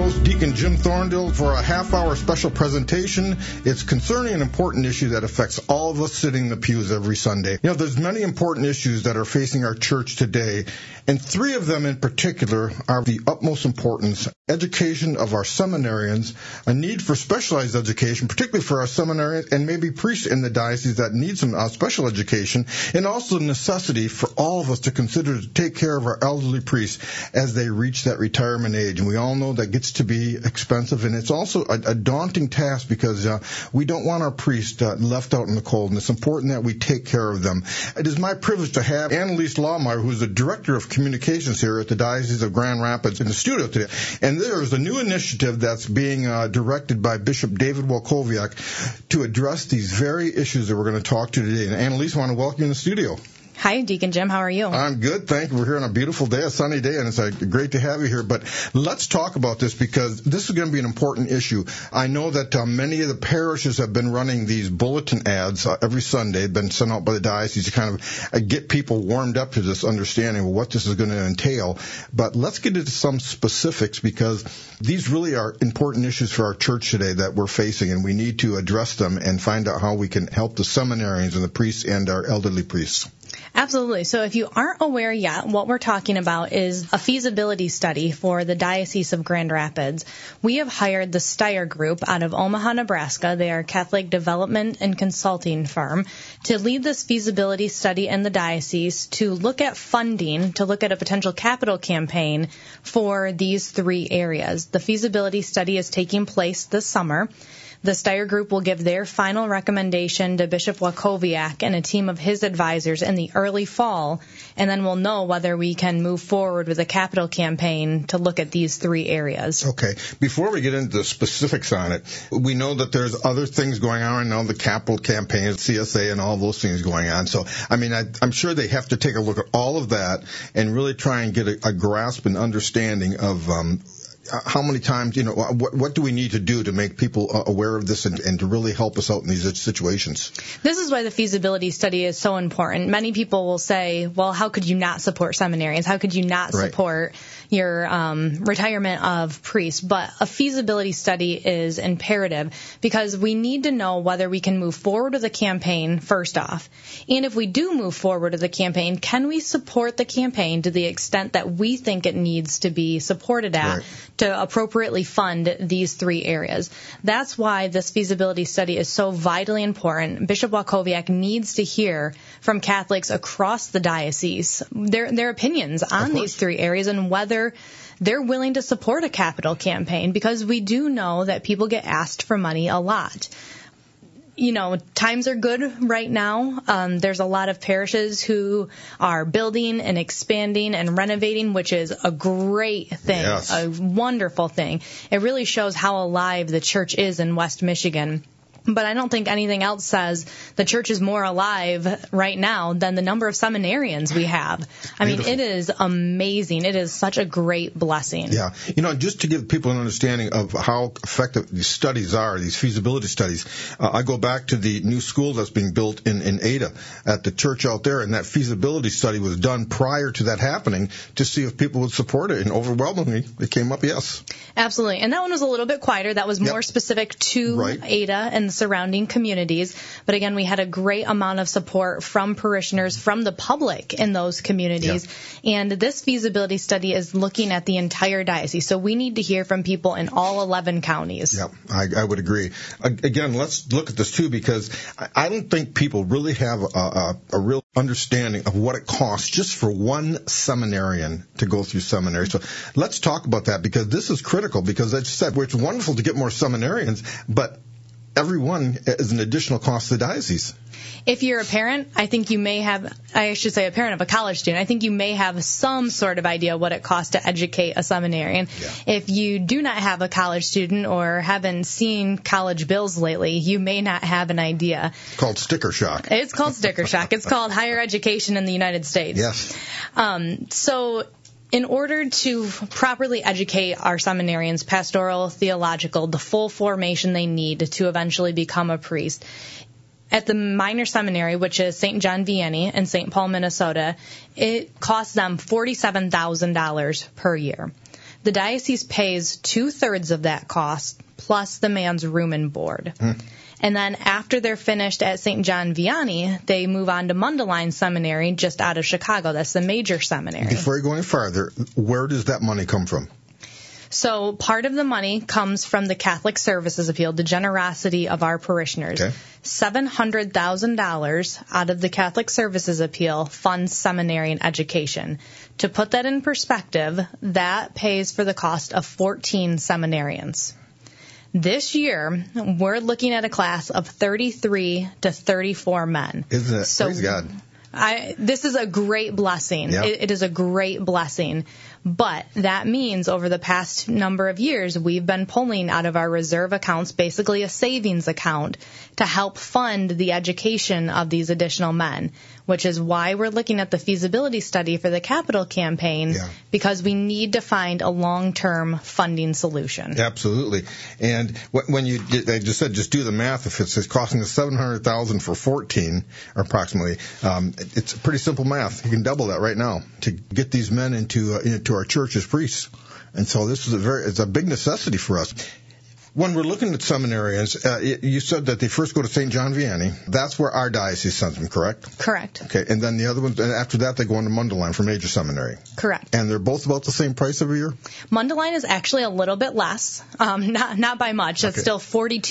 host, Deacon Jim Thorndale, for a half-hour special presentation. It's concerning an important issue that affects all of us sitting in the pews every Sunday. You know, there's many important issues that are facing our church today, and three of them in particular are of the utmost importance. Education of our seminarians, a need for specialized education, particularly for our seminarians and maybe priests in the diocese that need some special education, and also the necessity for all of us to consider to take care of our elderly priests as they reach that retirement age. And we all know that gets to be expensive, and it's also a daunting task because we don't want our priests left out in the cold, and it's important that we take care of them. It is my privilege to have Annalise Lohmeyer, who's the Director of Communications here at the Diocese of Grand Rapids, in the studio today. And there is a new initiative that's being directed by Bishop David Walkowiak to address these very issues that we're going to talk to today. And Annalise, I want to welcome you in the studio. Hi, Deacon Jim. How are you? I'm good, thank you. We're here on a beautiful day, a sunny day, and it's great to have you here. But let's talk about this because this is going to be an important issue. I know that many of the parishes have been running these bulletin ads every Sunday, been sent out by the diocese to kind of get people warmed up to this understanding of what this is going to entail. But let's get into some specifics because these really are important issues for our church today that we're facing, and we need to address them and find out how we can help the seminarians and the priests and our elderly priests. Absolutely. So if you aren't aware yet, what we're talking about is a feasibility study for the Diocese of Grand Rapids. We have hired the Steyer Group out of Omaha, Nebraska. They are a Catholic development and consulting firm to lead this feasibility study in the diocese to look at funding, to look at a potential capital campaign for these three areas. The feasibility study is taking place this summer. The Steyer Group will give their final recommendation to Bishop Walkowiak and a team of his advisors in the early fall, and then we'll know whether we can move forward with a capital campaign to look at these three areas. Okay. Before we get into the specifics on it, we know that there's other things going on. I know the capital campaign, CSA, and all those things going on. So, I mean, I'm sure they have to take a look at all of that and really try and get a grasp and understanding of how many times, what do we need to do to make people aware of this and to really help us out in these situations? This is why the feasibility study is so important. Many people will say, well, how could you not support seminarians? How could you not support your retirement of priests? But a feasibility study is imperative because we need to know whether we can move forward with a campaign first off. And if we do move forward with a campaign, can we support the campaign to the extent that we think it needs to be supported at to appropriately fund these three areas? That's why this feasibility study is so vitally important. Bishop Walkowiak needs to hear from Catholics across the diocese their opinions on these three areas and whether they're willing to support a capital campaign, because we do know that people get asked for money a lot. Times are good right now. There's a lot of parishes who are building and expanding and renovating, which is a great thing, a wonderful thing. It really shows how alive the church is in West Michigan. But I don't think anything else says the church is more alive right now than the number of seminarians we have. I mean, it is amazing. It is such a great blessing. Yeah. Just to give people an understanding of how effective these studies are, these feasibility studies, I go back to the new school that's being built in Ada at the church out there, and that feasibility study was done prior to that happening to see if people would support it, and overwhelmingly it came up yes. Absolutely. And that one was a little bit quieter. That was more specific to Ada and the surrounding communities. But again, we had a great amount of support from parishioners, from the public in those communities. Yeah. And this feasibility study is looking at the entire diocese. So we need to hear from people in all 11 counties. Yeah, I would agree. Again, let's look at this too, because I don't think people really have a real understanding of what it costs just for one seminarian to go through seminary. So let's talk about that, because this is critical, because as I said, it's wonderful to get more seminarians, but everyone is an additional cost to the diocese. If you're a parent, a parent of a college student, I think you may have some sort of idea what it costs to educate a seminarian. Yeah. If you do not have a college student or haven't seen college bills lately, you may not have an idea. It's called sticker shock. It's called sticker shock. It's called higher education in the United States. Yes. So in order to properly educate our seminarians, pastoral, theological, the full formation they need to eventually become a priest, at the minor seminary, which is St. John Vianney in St. Paul, Minnesota, it costs them $47,000 per year. The diocese pays 2/3 of that cost plus the man's room and board. And then after they're finished at St. John Vianney, they move on to Mundelein Seminary just out of Chicago. That's the major seminary. Before you go any farther, where does that money come from? So part of the money comes from the Catholic Services Appeal, the generosity of our parishioners. Okay. $700,000 out of the Catholic Services Appeal funds seminary and education. To put that in perspective, that pays for the cost of 14 seminarians. This year, we're looking at a class of 33 to 34 men. Isn't it? Praise God. This is a great blessing. Yep. It is a great blessing. But that means over the past number of years, we've been pulling out of our reserve accounts, basically a savings account, to help fund the education of these additional men, which is why we're looking at the feasibility study for the capital campaign, because we need to find a long-term funding solution. Absolutely. And when they just said, just do the math. If it's costing us $700,000 for 14, or approximately, it's pretty simple math. You can double that right now to get these men into our church as priests. And so this is it's a big necessity for us. When we're looking at seminarians, you said that they first go to St. John Vianney. That's where our diocese sends them, correct? Correct. Okay, and then the other ones, and after that they go into Mundelein for major seminary. Correct. And they're both about the same price every year? Mundelein is actually a little bit less, not by much. It's still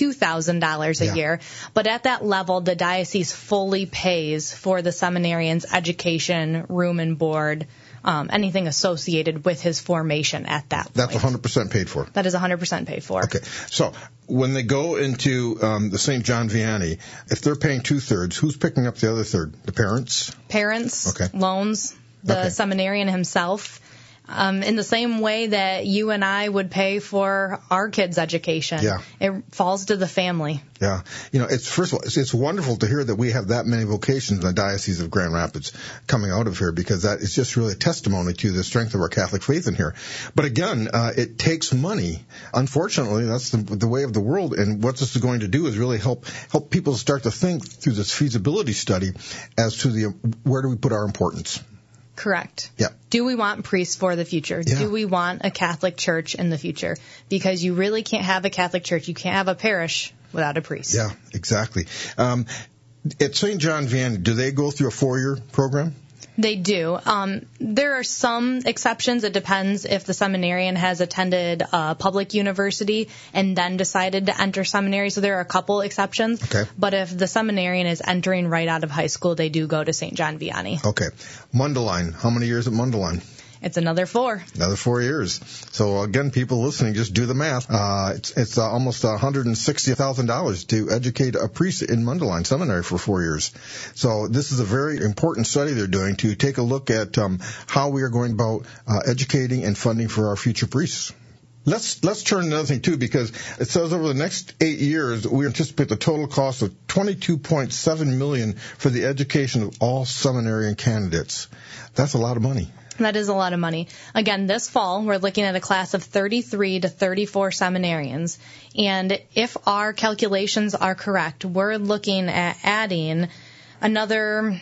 $42,000 a year. But at that level, the diocese fully pays for the seminarian's education, room and board, anything associated with his formation at that point. That's 100% paid for? That is 100% paid for. Okay. So when they go into the St. John Vianney, if they're paying 2/3, who's picking up the other third? The parents? Parents, okay. Loans, the seminarian himself. In the same way that you and I would pay for our kids' education. Yeah. It falls to the family. Yeah. First of all, it's wonderful to hear that we have that many vocations in the Diocese of Grand Rapids coming out of here, because that is just really a testimony to the strength of our Catholic faith in here. But again, it takes money. Unfortunately, that's the way of the world. And what this is going to do is really help people start to think through this feasibility study as to where do we put our importance. Correct. Yeah. Do we want priests for the future? Yeah. Do we want a Catholic church in the future? Because you really can't have a Catholic church. You can't have a parish without a priest. Yeah, exactly. At St. John Vianney, do they go through a 4-year program? They do. There are some exceptions. It depends if the seminarian has attended a public university and then decided to enter seminary. So there are a couple exceptions. Okay. But if the seminarian is entering right out of high school, they do go to St. John Vianney. Okay. Mundelein. How many years at Mundelein? It's another 4. Another 4 years. So again, people listening, just do the math. It's almost $160,000 to educate a priest in Mundelein Seminary for 4 years. So this is a very important study they're doing to take a look at how we are going about educating and funding for our future priests. Let's turn to another thing too, because it says over the next 8 years we anticipate the total cost of $22.7 million for the education of all seminarian candidates. That's a lot of money. That is a lot of money. Again, this fall, we're looking at a class of 33 to 34 seminarians. And if our calculations are correct, we're looking at adding another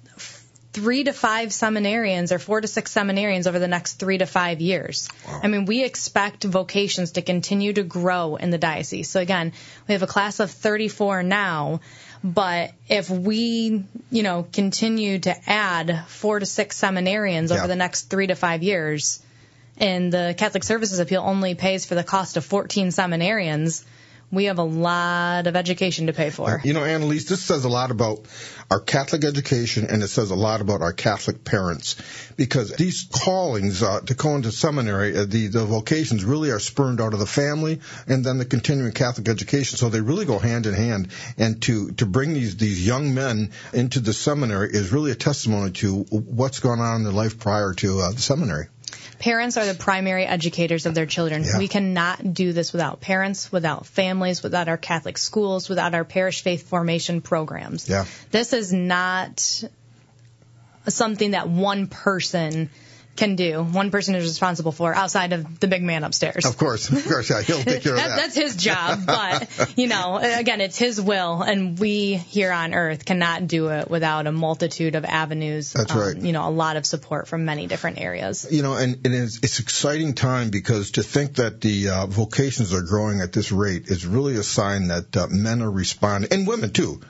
3 to 5 seminarians or 4 to 6 seminarians over the next 3 to 5 years. Wow. I mean, we expect vocations to continue to grow in the diocese. So again, we have a class of 34 now. But if we, continue to add 4 to 6 seminarians over the next 3 to 5 years, and the Catholic Services Appeal only pays for the cost of 14 seminarians, we have a lot of education to pay for. Annalise, this says a lot about our Catholic education, and it says a lot about our Catholic parents, because these callings to go into seminary, the vocations really are spurned out of the family and then the continuing Catholic education. So they really go hand in hand. And to bring these young men into the seminary is really a testimony to what's going on in their life prior to the seminary. Parents are the primary educators of their children. Yeah. We cannot do this without parents, without families, without our Catholic schools, without our parish faith formation programs. Yeah. This is not something that one person can do, one person is responsible for outside of the big man upstairs. Of course, yeah, he'll take care of that. That's his job, but, again, it's his will, and we here on earth cannot do it without a multitude of avenues. That's right. A lot of support from many different areas. And it's exciting time, because to think that the vocations are growing at this rate is really a sign that men are responding, and women too,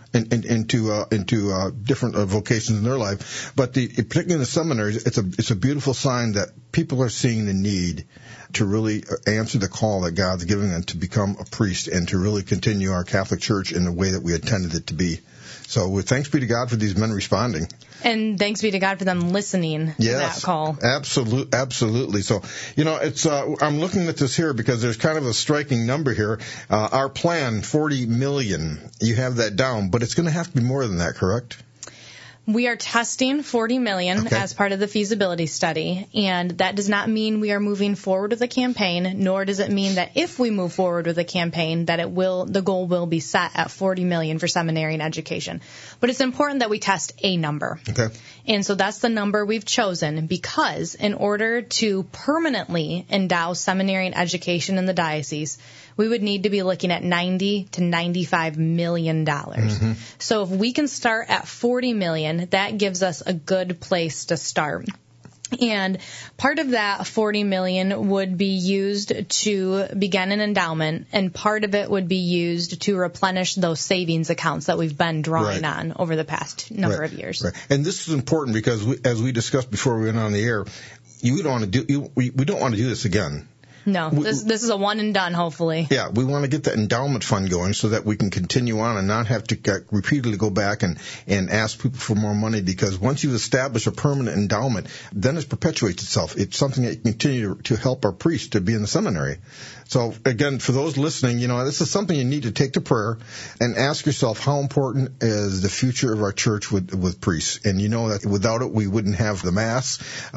into different vocations in their life. But particularly in the seminaries, it's a beautiful sign that people are seeing the need to really answer the call that God's giving them to become a priest and to really continue our Catholic Church in the way that we intended it to be. So thanks be to God for these men responding. And thanks be to God for them listening to that call. Absolutely. So, it's I'm looking at this here because there's kind of a striking number here. Our plan, 40 million. You have that down, but it's going to have to be more than that, correct? We are testing 40 million as part of the feasibility study, and that does not mean we are moving forward with the campaign, nor does it mean that if we move forward with the campaign that the goal will be set at 40 million for seminary and education. But it's important that we test a number. Okay. And so that's the number we've chosen, because in order to permanently endow seminary and education in the diocese, we would need to be looking at $90 to $95 million. Mm-hmm. So if we can start at 40 million, that gives us a good place to start. And part of that 40 million would be used to begin an endowment, and part of it would be used to replenish those savings accounts that we've been drawing on over the past number of years. Right. And this is important because as we discussed before we went on the air, we don't want to do this again. No, this is a one and done, hopefully. Yeah, we want to get the endowment fund going so that we can continue on and not have to repeatedly go back and ask people for more money, because once you establish a permanent endowment, then it perpetuates itself. It's something that you continue to help our priests to be in the seminary. So, again, for those listening, this is something you need to take to prayer and ask yourself, how important is the future of our church with priests? And that without it, we wouldn't have the Mass.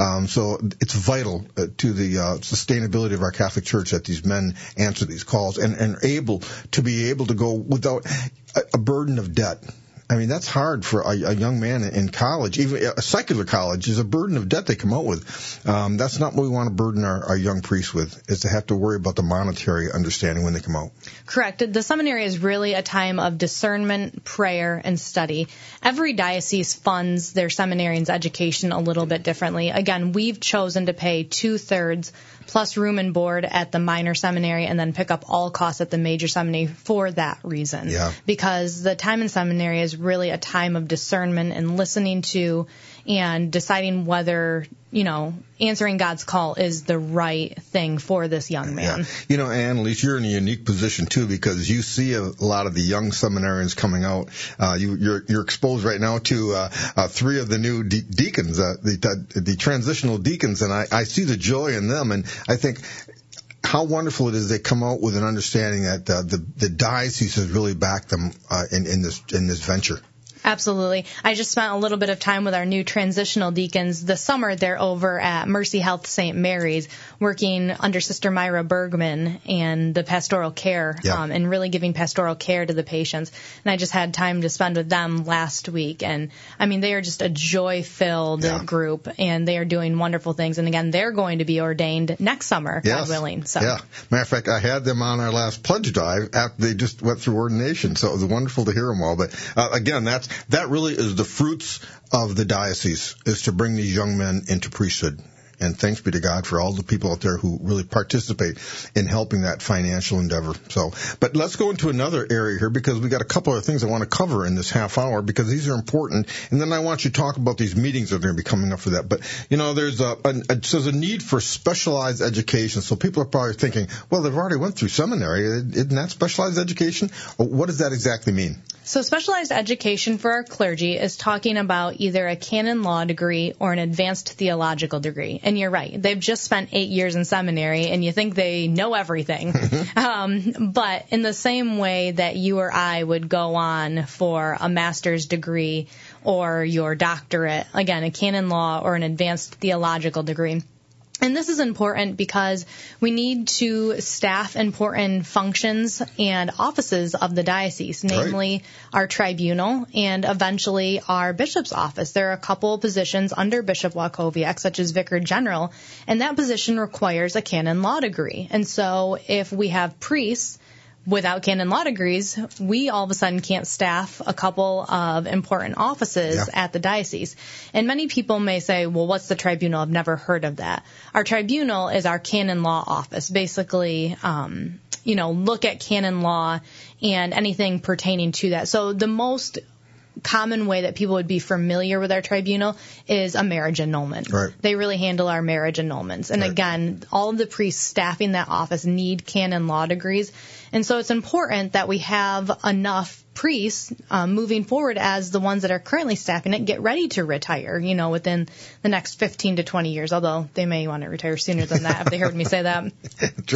So it's vital to the sustainability of our Catholic Church that these men answer these calls and able to go without a burden of debt. I mean, that's hard for a young man in college. Even a secular college is a burden of debt they come out with. That's not what we want to burden our young priests with, is to have to worry about the monetary understanding when they come out. Correct. The seminary is really a time of discernment, prayer, and study. Every diocese funds their seminarians' education a little bit differently. Again, we've chosen to pay 2/3 plus room and board at the minor seminary, and then pick up all costs at the major seminary for that reason. Yeah. Because the time in seminary is really a time of discernment and listening to and deciding whether, answering God's call is the right thing for this young man. Yeah. Annalise, you're in a unique position too, because you see a lot of the young seminarians coming out. You're exposed right now to 3 of the new deacons, the transitional deacons, and I see the joy in them, and I think how wonderful it is they come out with an understanding that the diocese has really backed them in this venture. Absolutely. I just spent a little bit of time with our new transitional deacons. This summer, they're over at Mercy Health St. Mary's, working under Sister Myra Bergman and the pastoral care, and really giving pastoral care to the patients. And I just had time to spend with them last week. And, they are just a joy-filled group, and they are doing wonderful things. And, again, they're going to be ordained next summer, God willing. So. Yeah. Matter of fact, I had them on our last pledge drive after they just went through ordination. So it was wonderful to hear them all. But, again, that really is the fruits of the diocese, is to bring these young men into priesthood. And thanks be to God for all the people out there who really participate in helping that financial endeavor. But let's go into another area here, because we got a couple of things I want to cover in this half hour, because these are important. And then I want you to talk about these meetings that are going to be coming up for that. But, there's a need for specialized education. So people are probably thinking, well, they've already went through seminary. Isn't that specialized education? What does that exactly mean? So specialized education for our clergy is talking about either a canon law degree or an advanced theological degree. And you're right. They've just spent 8 years in seminary, and you think they know everything. But in the same way that you or I would go on for a master's degree or your doctorate, again, a canon law or an advanced theological degree, And this is important because we need to staff important functions and offices of the diocese, namely our tribunal and eventually our bishop's office. There are a couple positions under Bishop Wachowiak, such as Vicar General, and that position requires a canon law degree. And so if we have priests without canon law degrees, we all of a sudden can't staff a couple of important offices at the diocese. And many people may say, well, what's the tribunal? I've never heard of that. Our tribunal is our canon law office. Basically, look at canon law and anything pertaining to that. So the most common way that people would be familiar with our tribunal is a marriage annulment. Right. They really handle our marriage annulments. And again, all of the priests staffing that office need canon law degrees. And so it's important that we have enough priests moving forward as the ones that are currently staffing it get ready to retire, within the next 15 to 20 years, although they may want to retire sooner than that if they heard me say that. That's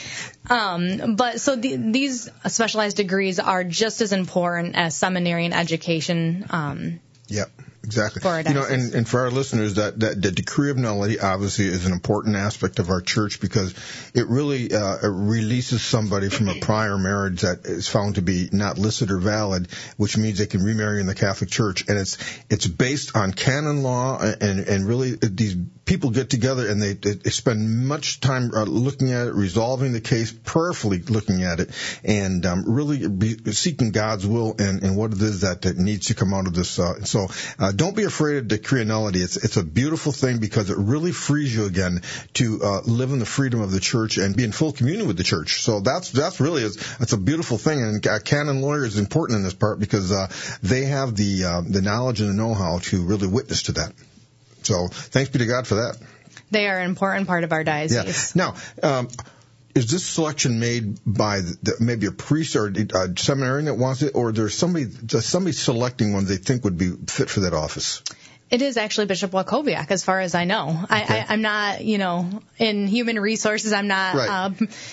right. But so these specialized degrees are just as important as seminary education. Yep. Exactly. For our diocese. And for our listeners, that decree of nullity obviously is an important aspect of our church because it really releases somebody from a prior marriage that is found to be not licit or valid, which means they can remarry in the Catholic Church. And it's based on canon law, and really these people get together and they spend much time looking at it, resolving the case, prayerfully looking at it, and really seeking God's will and what it is that needs to come out of this. So don't be afraid of decree of nullity. It's a beautiful thing because it really frees you again to live in the freedom of the church and be in full communion with the church. So that's really it's a beautiful thing. And canon lawyer is important in this part because they have the knowledge and the know-how to really witness to that. So thanks be to God for that. They are an important part of our diocese. Yeah. Now, is this selection made by maybe a priest or a seminarian that wants it, or there's somebody selecting one they think would be fit for that office? It is actually Bishop Wachowiak, as far as I know. Okay. I'm not, in human resources, I'm not,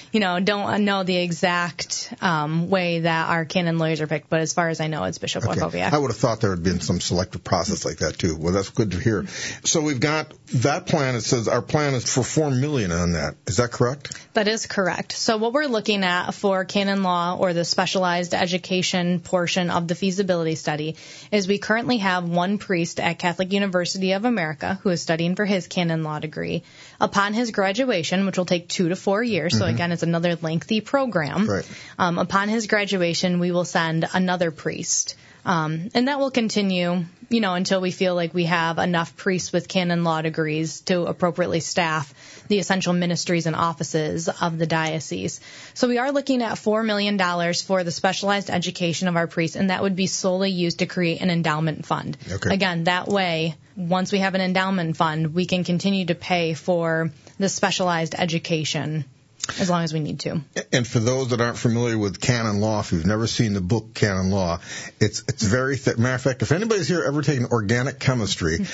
don't know the exact way that our canon lawyers are picked, but as far as I know, it's Bishop Wachowiak. I would have thought there had been some selective process like that, too. Well, that's good to hear. So we've got that plan. It says our plan is for $4 million on that. Is that correct? That is correct. So what we're looking at for canon law or the specialized education portion of the feasibility study is we currently have one priest at Catholic University of America who is studying for his canon law degree. Upon his graduation, which will take 2 to 4 years, so again, it's another lengthy program. Right. Upon his graduation, we will send another priest. And that will continue, until we feel like we have enough priests with canon law degrees to appropriately staff the essential ministries and offices of the diocese. So we are looking at $4 million for the specialized education of our priests, and that would be solely used to create an endowment fund. Okay. Again, that way, once we have an endowment fund, we can continue to pay for the specialized education as long as we need to. And for those that aren't familiar with canon law, if you've never seen the book Canon Law, it's very thick. Matter of fact, if anybody's here ever taken organic chemistry,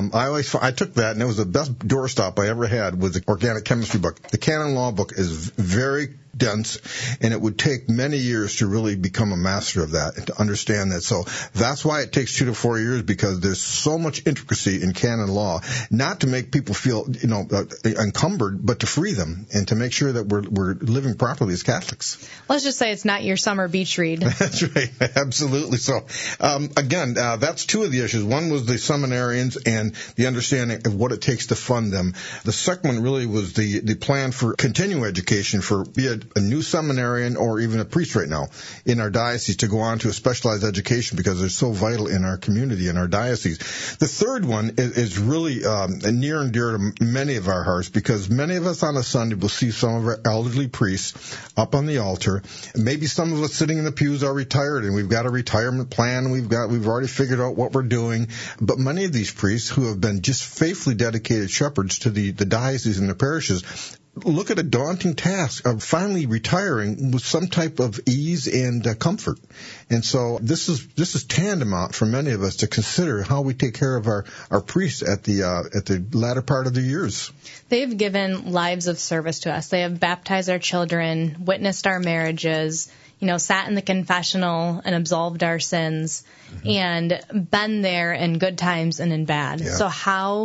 I took that, and it was the best doorstop I ever had was the organic chemistry book. The Canon Law book is very dense, and it would take many years to really become a master of that and to understand that. So that's why it takes 2 to 4 years, because there's so much intricacy in canon law, not to make people feel, encumbered, but to free them and to make sure that we're living properly as Catholics. Let's just say it's not your summer beach read. That's right. Absolutely. So, again, that's 2 of the issues. One was the seminarians and the understanding of what it takes to fund them. The second one really was the plan for continuing education for, be it a new seminarian or even a priest right now in our diocese, to go on to a specialized education because they're so vital in our community, in our diocese. The third one is really near and dear to many of our hearts, because many of us on a Sunday will see some of our elderly priests up on the altar. Maybe some of us sitting in the pews are retired, and we've got a retirement plan. We've already figured out what we're doing. But many of these priests who have been just faithfully dedicated shepherds to the diocese and the parishes look at a daunting task of finally retiring with some type of ease and comfort. And so this is tantamount for many of us to consider how we take care of our priests at the latter part of their years. They've given lives of service to us. They have baptized our children, witnessed our marriages, sat in the confessional and absolved our sins, and been there in good times and in bad. Yeah. So how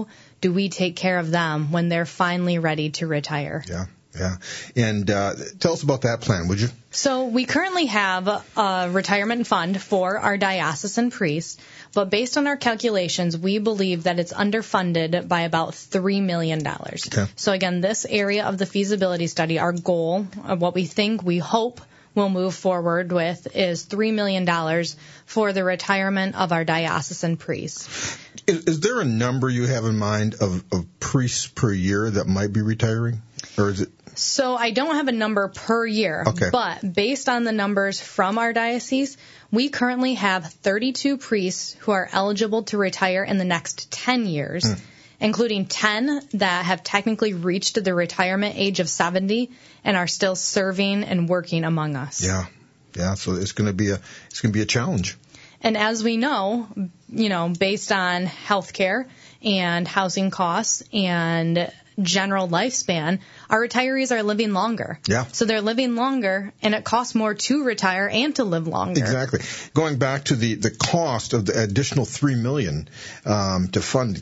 do we take care of them when they're finally ready to retire? Yeah. Yeah. And tell us about that plan, would you? So we currently have a retirement fund for our diocesan priests, but based on our calculations, we believe that it's underfunded by about $3 million. Okay. So again, this area of the feasibility study, our goal, what we hope we'll move forward with is $3 million for the retirement of our diocesan priests. Is there a number you have in mind of priests per year that might be retiring? Or is it? So I don't have a number per year, okay. But based on the numbers from our diocese, we currently have 32 priests who are eligible to retire in the next 10 years, including 10 that have technically reached the retirement age of 70 and are still serving and working among us. Yeah. So it's going to be a challenge. And as we know, based on healthcare and housing costs and general lifespan, our retirees are living longer. Yeah. So they're living longer, and it costs more to retire and to live longer. Exactly. Going back to the cost of the additional $3 million to fund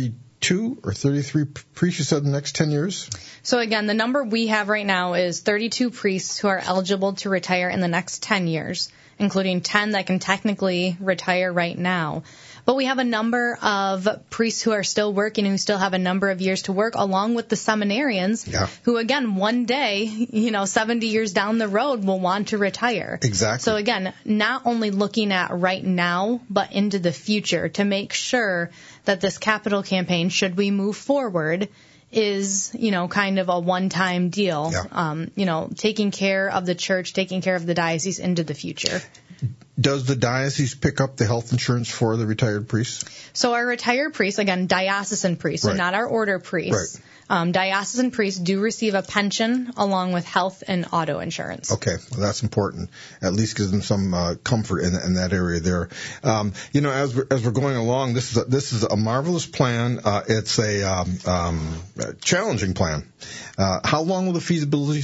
32 or 33 priests, you said, in the next 10 years? So again, the number we have right now is 32 priests who are eligible to retire in the next 10 years, including 10 that can technically retire right now. But we have a number of priests who are still working, who still have a number of years to work, along with the seminarians, who, again, one day, 70 years down the road, will want to retire. Exactly. So, again, not only looking at right now, but into the future to make sure that this capital campaign, should we move forward, is, kind of a one-time deal, taking care of the church, taking care of the diocese into the future. Does the diocese pick up the health insurance for the retired priests? So our retired priests, again, diocesan priests, so not our order priests. Right. Diocesan priests do receive a pension along with health and auto insurance. Okay, well, that's important. At least gives them some comfort in that area there. As we're going along, this is a marvelous plan. It's a challenging plan. How long will the feasibility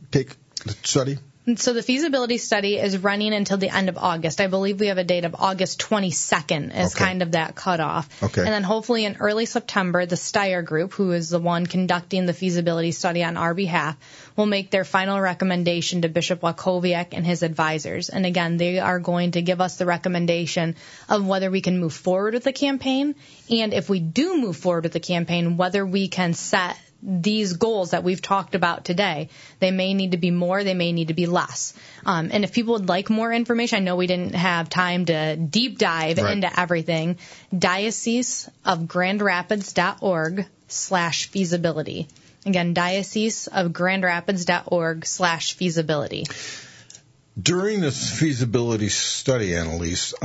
study? So the feasibility study is running until the end of August. I believe we have a date of August 22nd as kind of that cutoff. Okay. And then hopefully in early September, the Steyer Group, who is the one conducting the feasibility study on our behalf, will make their final recommendation to Bishop Wachowiak and his advisors. And again, they are going to give us the recommendation of whether we can move forward with the campaign, and if we do move forward with the campaign, whether we can set these goals that we've talked about today. They may need to be more, they may need to be less. And if people would like more information, I know we didn't have time to deep dive into everything, dioceseofgrandrapids.org/feasibility. Again, dioceseofgrandrapids.org/feasibility. During this feasibility study, Annalise,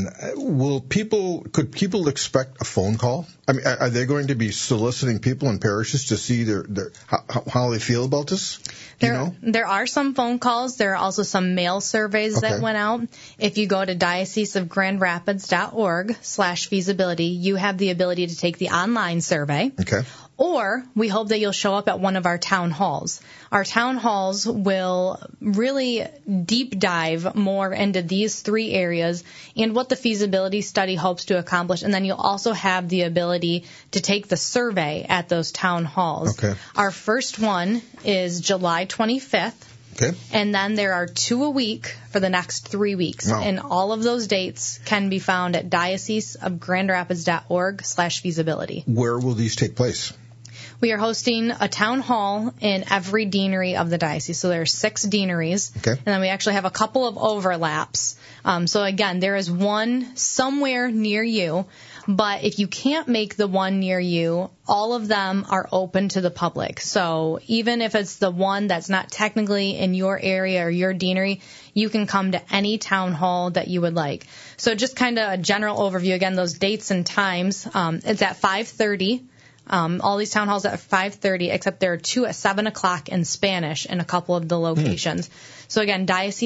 could people expect a phone call? I mean, are they going to be soliciting people in parishes to see how they feel about this? There are some phone calls. There are also some mail surveys that went out. If you go to dioceseofgrandrapids.org/feasibility, you have the ability to take the online survey. Okay. Or we hope that you'll show up at one of our town halls. Our town halls will really deep dive more into these three areas and what the feasibility study hopes to accomplish. And then you'll also have the ability to take the survey at those town halls. Okay. Our first one is July 25th. Okay. And then there are 2 a week for the next 3 weeks. Wow. And all of those dates can be found at dioceseofgrandrapids.org/feasibility. Where will these take place? We are hosting a town hall in every deanery of the diocese. So there are 6 deaneries. Okay. And then we actually have a couple of overlaps. So again, there is one somewhere near you. But if you can't make the one near you, all of them are open to the public. So even if it's the one that's not technically in your area or your deanery, you can come to any town hall that you would like. So just kind of a general overview. Again, those dates and times. It's at 5:30. All these town halls at 5:30, except there are 2 at 7 o'clock in Spanish in a couple of the locations. So again,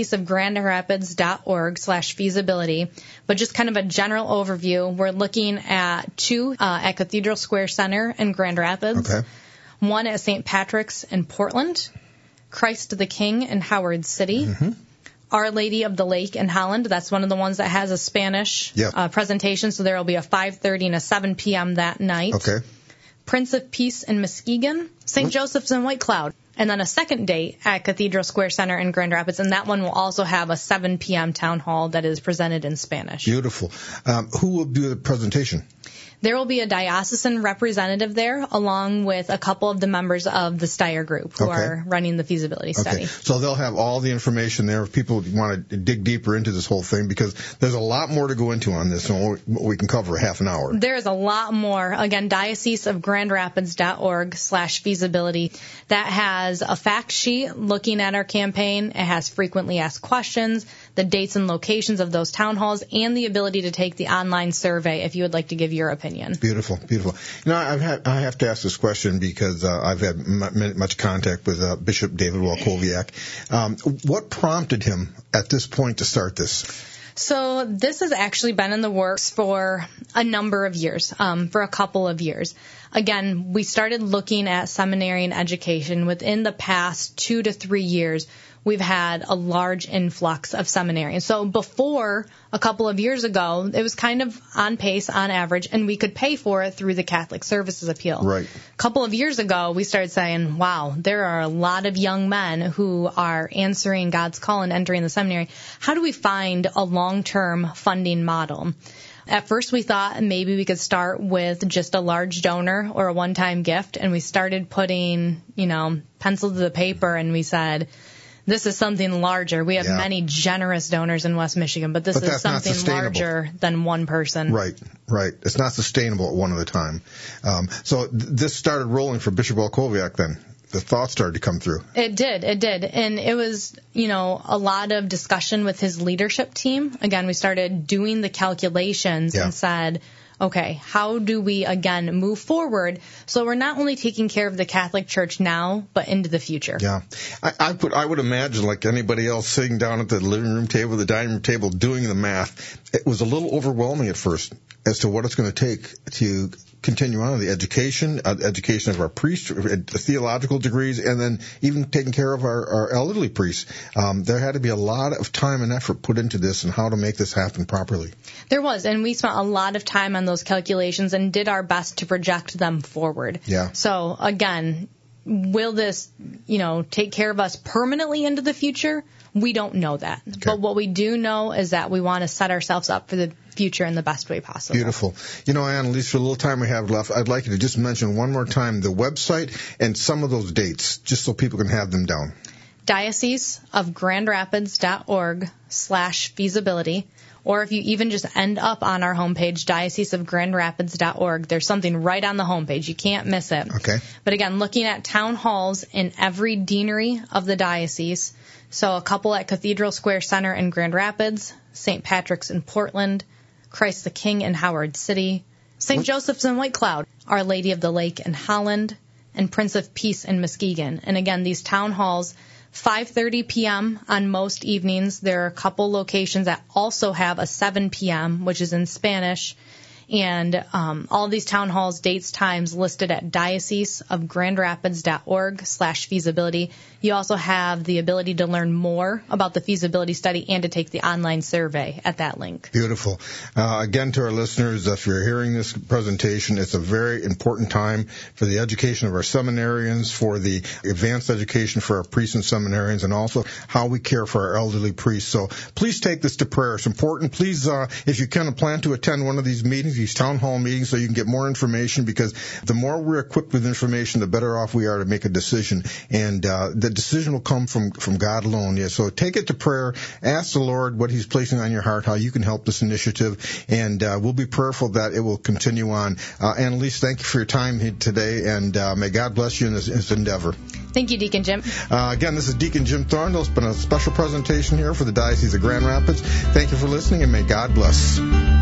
dioceseofgrandrapids.org/feasibility. But just kind of a general overview, we're looking at 2 at Cathedral Square Center in Grand Rapids, 1 at St. Patrick's in Portland, Christ the King in Howard City, Our Lady of the Lake in Holland. That's one of the ones that has a Spanish presentation, so there will be a 5:30 and a 7 p.m. that night. Okay. Prince of Peace in Muskegon, St. Joseph's in White Cloud. And then a second date at Cathedral Square Center in Grand Rapids, and that one will also have a 7 p.m. town hall that is presented in Spanish. Beautiful. Who will do the presentation? There will be a diocesan representative there, along with a couple of the members of the Steyer group who are running the feasibility study. So they'll have all the information there if people want to dig deeper into this whole thing, because there's a lot more to go into on this, and we can cover half an hour. There is a lot more. Again, dioceseofgrandrapids.org/feasibility. That has a fact sheet looking at our campaign. It has frequently asked questions, the dates and locations of those town halls, and the ability to take the online survey if you would like to give your opinion. Beautiful, beautiful. I have to ask this question because I've had much contact with Bishop David Walkowiak. What prompted him at this point to start this? So this has actually been in the works for a number of years, for a couple of years. Again, we started looking at seminary and education within the past 2 to 3 years. We've had a large influx of seminarians. So before, a couple of years ago, it was kind of on pace, on average, and we could pay for it through the Catholic Services Appeal. Right. A couple of years ago, we started saying, wow, there are a lot of young men who are answering God's call and entering the seminary. How do we find a long-term funding model? At first, we thought maybe we could start with just a large donor or a one-time gift, and we started putting, pencil to the paper, and we said, this is something larger. We have many generous donors in West Michigan, but this is something larger than one person. Right. It's not sustainable at one at a time. So this started rolling for Bishop Walkowiak then. The thoughts started to come through. It did. And it was, a lot of discussion with his leadership team. Again, we started doing the calculations and said, okay, how do we, again, move forward so we're not only taking care of the Catholic Church now, but into the future? Yeah. I would imagine, like anybody else, sitting down at the living room table, the dining room table, doing the math, it was a little overwhelming at first as to what it's going to take to continue on the education of our priests, theological degrees, and then even taking care of our elderly priests. There had to be a lot of time and effort put into this and how to make this happen properly. There was, and we spent a lot of time on those calculations and did our best to project them forward. Yeah. So, again, will this, take care of us permanently into the future? We don't know that. Okay. But what we do know is that we want to set ourselves up for the future in the best way possible. Beautiful. Ann, at least for the little time we have left, I'd like you to just mention one more time the website and some of those dates, just so people can have them down. dioceseofgrandrapids.org/feasibility. Or if you even just end up on our homepage, dioceseofgrandrapids.org, there's something right on the homepage. You can't miss it. Okay. But again, looking at town halls in every deanery of the diocese. So a couple at Cathedral Square Center in Grand Rapids, St. Patrick's in Portland, Christ the King in Howard City, St. Joseph's in White Cloud, Our Lady of the Lake in Holland, and Prince of Peace in Muskegon. And again, these town halls, 5:30 p.m. on most evenings. There are a couple locations that also have a 7 p.m., which is in Spanish. And all these town halls, dates, times listed at dioceseofgrandrapids.org/feasibility. You also have the ability to learn more about the feasibility study and to take the online survey at that link. Beautiful. Again, to our listeners, if you're hearing this presentation, it's a very important time for the education of our seminarians, for the advanced education for our priests and seminarians, and also how we care for our elderly priests. So please take this to prayer. It's important. Please, if you can, plan to attend one of these meetings, these town hall meetings, so you can get more information, because the more we're equipped with information, the better off we are to make a decision. And the decision will come from God alone. Yeah. So take it to prayer. Ask the Lord what He's placing on your heart, how you can help this initiative, and we'll be prayerful that it will continue on. Annalise, thank you for your time here today, and may God bless you in this endeavor. Thank you, Deacon Jim. Again, this is Deacon Jim Thorndale. It's been a special presentation here for the Diocese of Grand Rapids. Thank you for listening, and may God bless.